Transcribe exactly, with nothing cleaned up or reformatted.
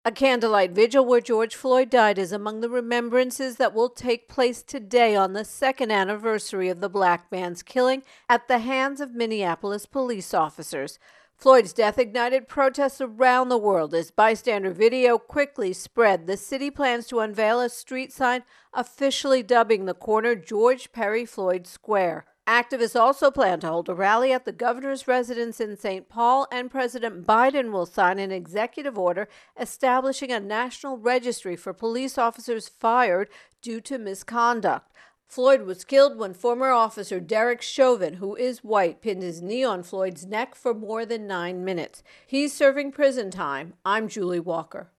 A candlelight vigil where George Floyd died is among the remembrances that will take place today on the second anniversary of the black man's killing at the hands of Minneapolis police officers. Floyd's death ignited protests around the world as bystander video quickly spread. The city plans to unveil a street sign officially dubbing the corner George Perry Floyd Square. Activists also plan to hold a rally at the governor's residence in Saint Paul, and President Biden will sign an executive order establishing a national registry for police officers fired due to misconduct. Floyd was killed when former officer Derek Chauvin, who is white, pinned his knee on Floyd's neck for more than nine minutes. He's serving prison time. I'm Julie Walker.